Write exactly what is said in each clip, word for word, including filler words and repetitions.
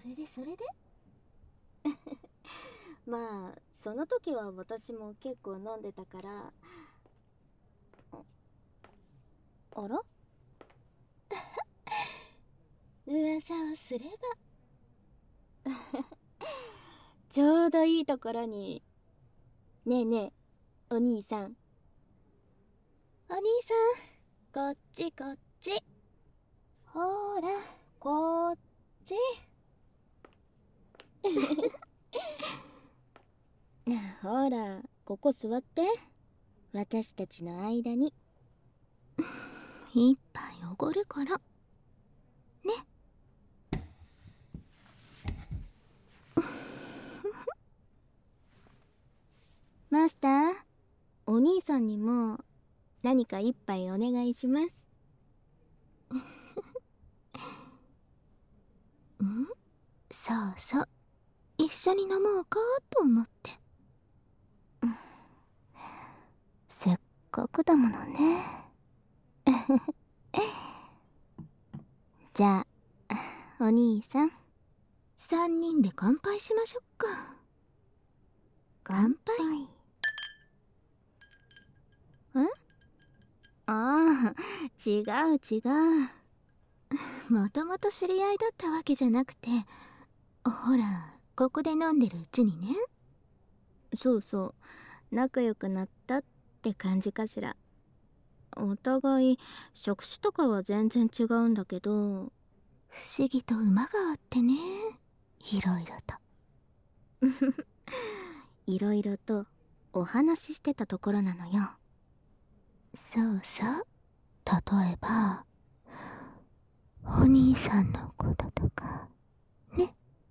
れでそれでまあその時は私も結構飲んでたから。あら噂をすればちょうどいいところに。ねえねえお兄さん、お兄さん、こっちこっち、ほらこっちほらここ座って、私たちの間に一杯おごるからね。マスター、お兄さんにも何か一杯お願いします。ん？そうそう、一緒に飲もうかと思って。せっかくだものね。じゃあお兄さん、三人で乾杯しましょっか。乾杯。ん？ああ、違う違う。もともと知り合いだったわけじゃなくて、ほらここで飲んでるうちにね。そうそう、仲良くなったって感じかしら。お互い職種とかは全然違うんだけど、不思議と馬があってね、いろいろといろいろとお話ししてたところなのよ。そうそう、例えばお兄さんのこととかね。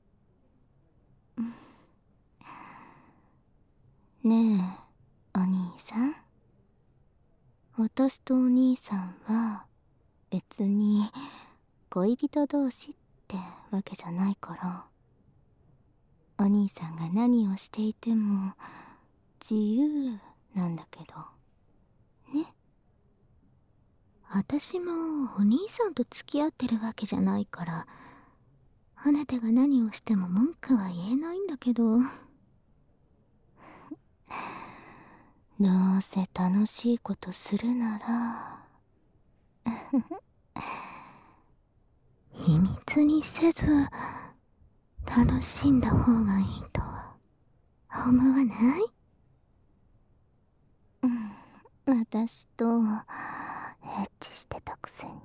ねえお兄さん、私とお兄さんは別に恋人同士ってわけじゃないから、お兄さんが何をしていても自由なんだけどね。私もお兄さんと付き合ってるわけじゃないから、あなたが何をしても文句は言えないんだけどどうせ楽しいことするなら秘密にせず楽しんだ方がいいとは思わない？うん、私とエッチしてたくせに。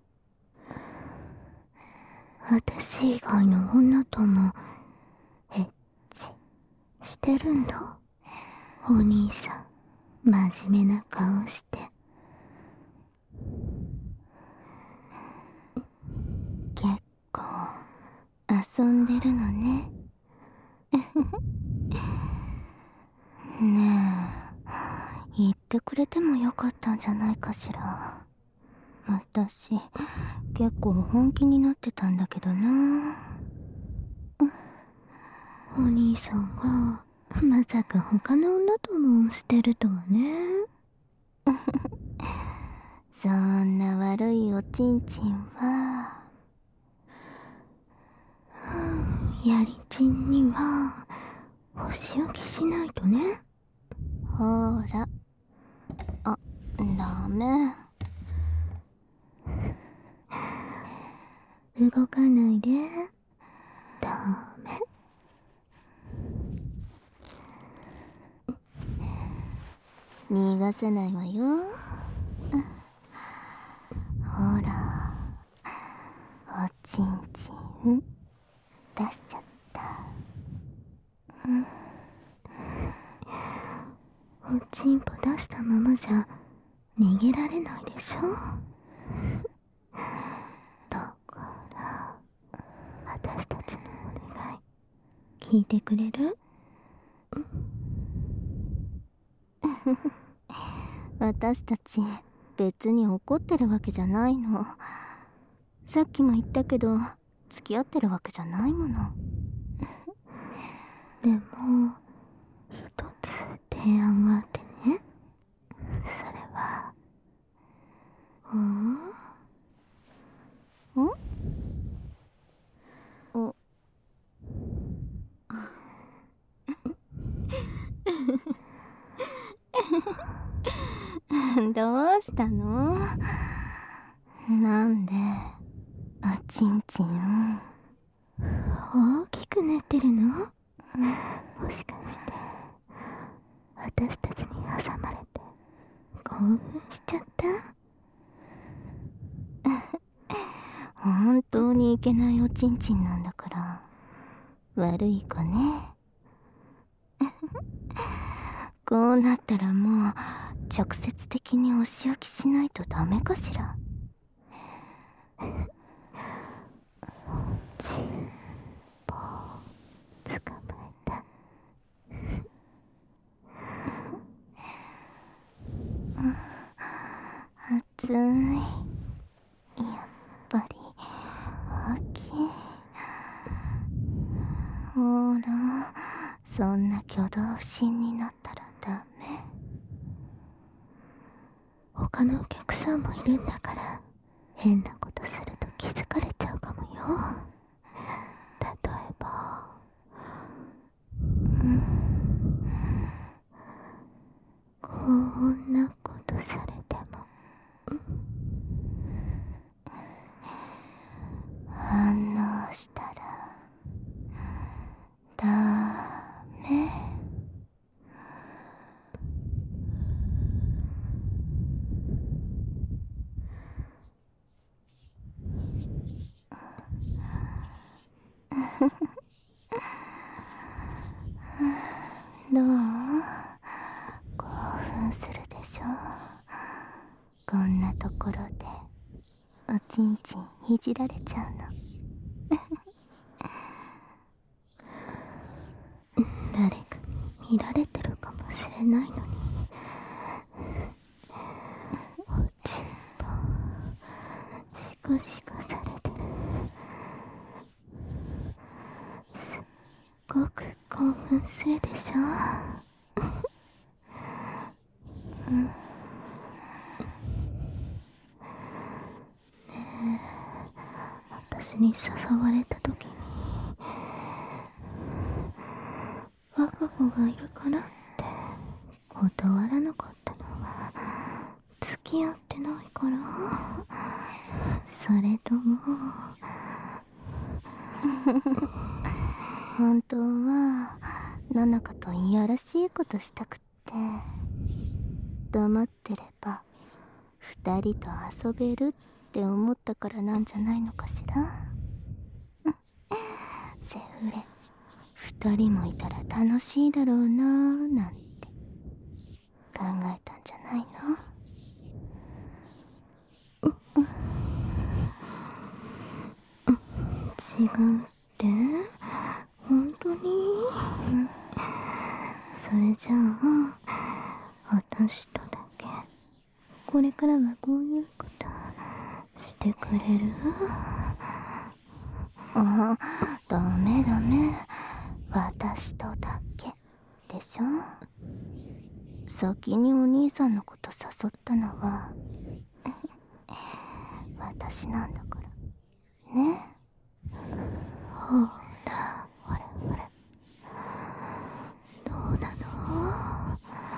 私以外の女ともエッチしてるんだ。お兄さん真面目な顔して。結構遊んでるのねねえ、言ってくれてもよかったんじゃないかしら。私結構本気になってたんだけどな。お兄さんがまさか他の女ともしてるとはねそんな悪いおちんちんはやりちんにはお仕置きしないとね。ほら、あ、ダメ。動かないで。ダメ。逃がせないわよ。ほら、おちんちん出しちゃった。おちんぽ出したままじゃ逃げられないでしょ。だから私たちのお願い聞いてくれる？私たち別に怒ってるわけじゃないの。さっきも言ったけど付き合ってるわけじゃないもの。でも一つ提案があってね。それはんんおどうしたの？なんでおちんちん大きくなってるの？もしかして私たちに挟まれて興奮しちゃった？本当にいけないおちんちんなんだから悪い子ね。こうなったらもう直接的にお仕置きしないとダメかしら。ちんぽ捕まえた。熱い。やっぱり大きい。ほら、そんな挙動不審になったらダメ。他のお客さんもいるんだから変なことすると気づかれちゃうかもよ。例えば、うん、こんなことされても、うん、反応したらダメ。どう？興奮するでしょ？こんなところでおちんちんいじられちゃうの。誰かに見られてるかもしれないのに。おちんぽシコシコされてる。すっごく興奮するでしょ？うん、ねえ、私に誘われた時に我が子がいるからって断らなかったのは付き合ってないから？それとも本当はナナカといやらしいことしたくって黙ってれば二人と遊べるって思ったからなんじゃないのかしら。セフレ二人もいたら楽しいだろうなーなんて考えたんじゃないの？違うって？本当に？うん、それじゃあ私とだけこれからはこういうことしてくれる？あ、ダメダメ、私とだけでしょ。先にお兄さんのこと誘ったのは私なんだからね。ほらほれほれ、どうなの？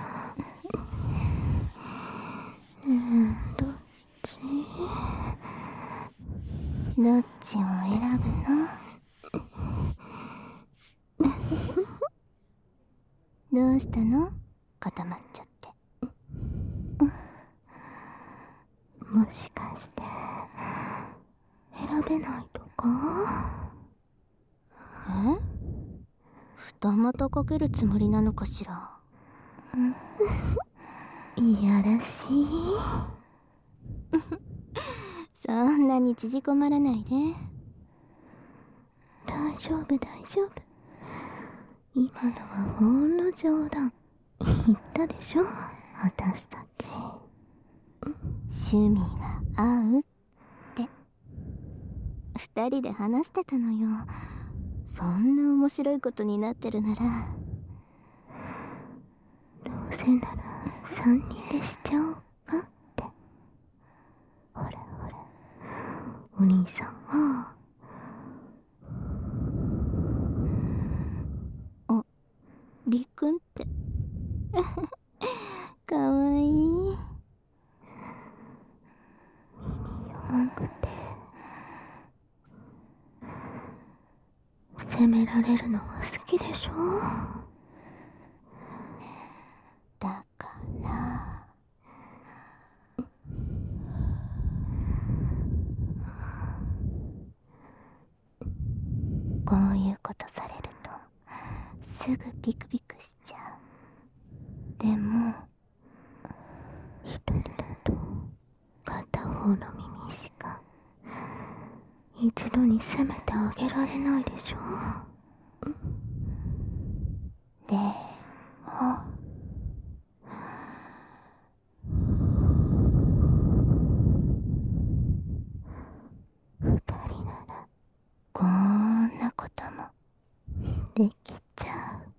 ねえ、どっち？どっちを選ぶの？どうしたの？固まっちゃって。もしかして選べないとか？え？二股かけるつもりなのかしら。いやらしい。そんなに縮こまらないで。大丈夫大丈夫、今のはほんの冗談。言ったでしょ、私たち趣味が合うって二人で話してたのよ。そんな面白いことになってるならどうせなら三人でしちゃおうかって。ほれほれ、お兄さんはあ、りっくんってかわいい。 責められるのが好きでしょ。だからこういうことされるとすぐビクビクしちゃう。でも一人だと片方の耳しか一度に責めてあげられないでしょ。でも二人ならこんなこともできちゃう。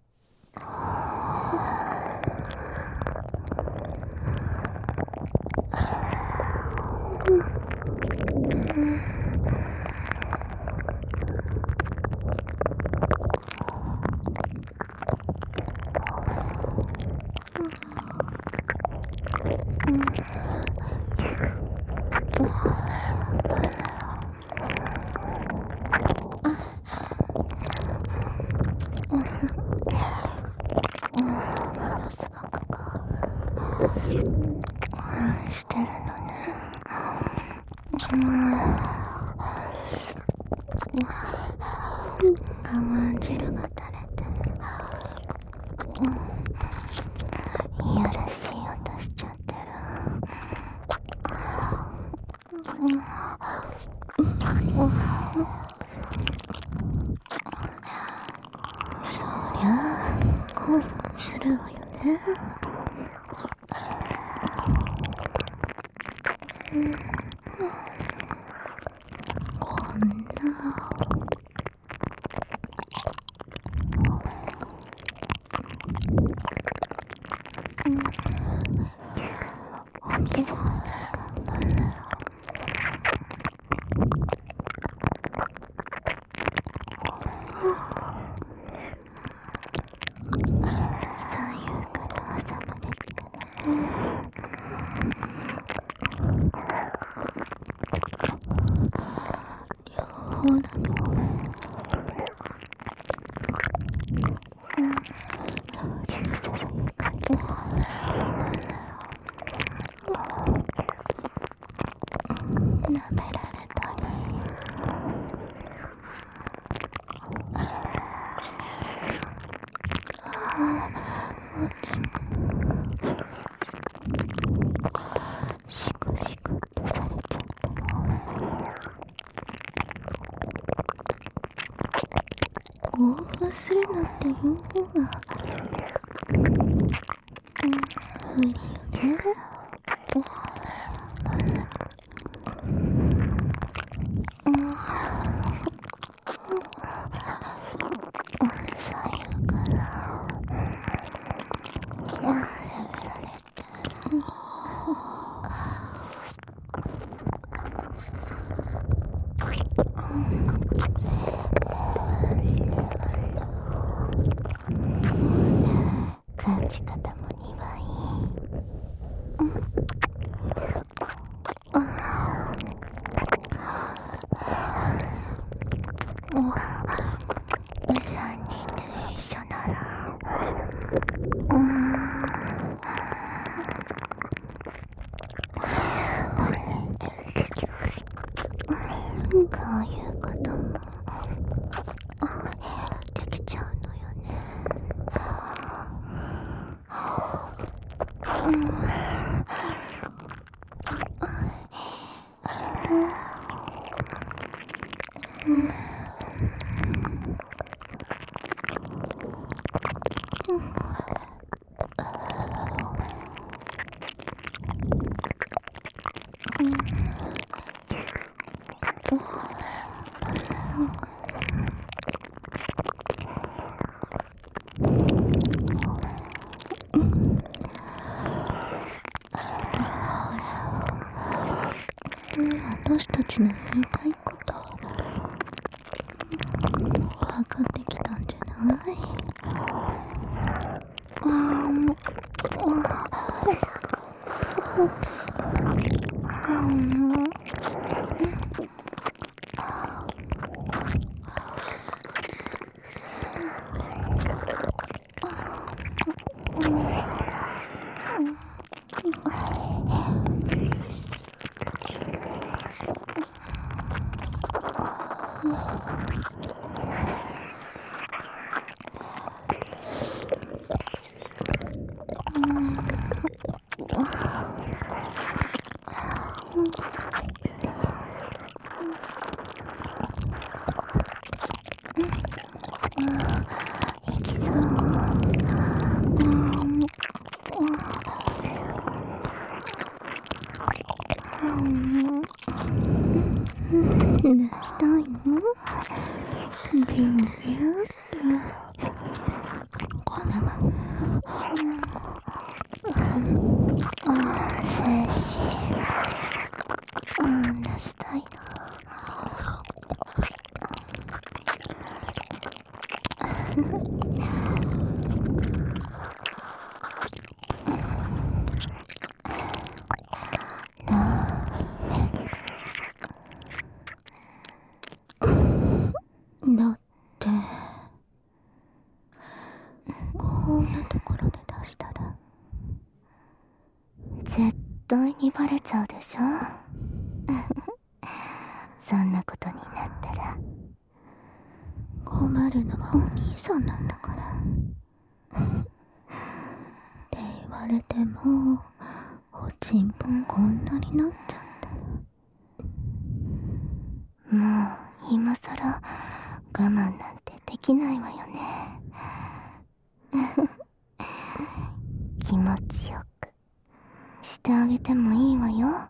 してるのね。我慢汁が垂れていやらしい音しちゃってる。そりゃあ興奮するわよね。こんなお水が左右から挟まれて両方だけ舐められたりシクシクってされちゃって興奮するなっていう方が無理よね。感じ方もにばい。さんにんで一緒ならこういうこともできちゃうのよね。私たちの言いたいこと分かってきたんじゃない？ いきそう。出したいの？ビュービューってこのまま。ああ、精子。ああ、出したいな。だってこんなところで出したら絶対にバレちゃうでしょ。そんなことになったら困るのはお兄さんなんだからって言われても、おちんぽこんなになっちゃったらもう今さら我慢なんてできないわよね。気持ちよくしてあげてもいいわよ。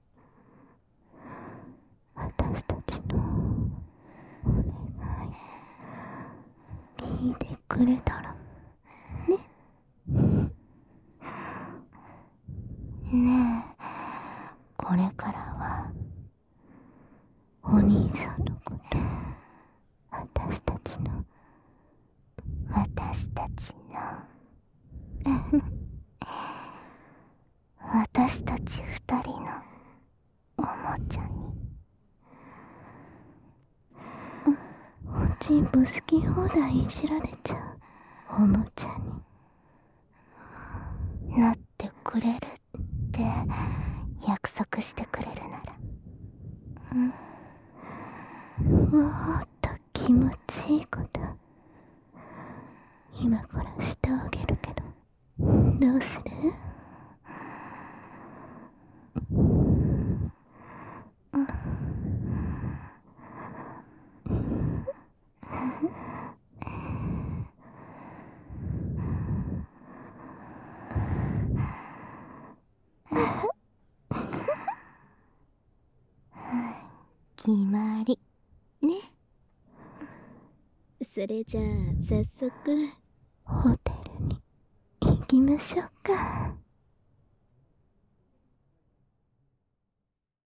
私たちのお願い聞いてくれたらね。ねえ、これからはお兄さんのこと私たちの私たちの私たち二人のおもちゃにおちんぽ好き放題いじられちゃうおもちゃになってくれるって約束してくれるなら、うん、もっと気持ちいいこと今からしてあげるけどどうする？決まりね。それじゃあ早速ホテルに行きましょうか。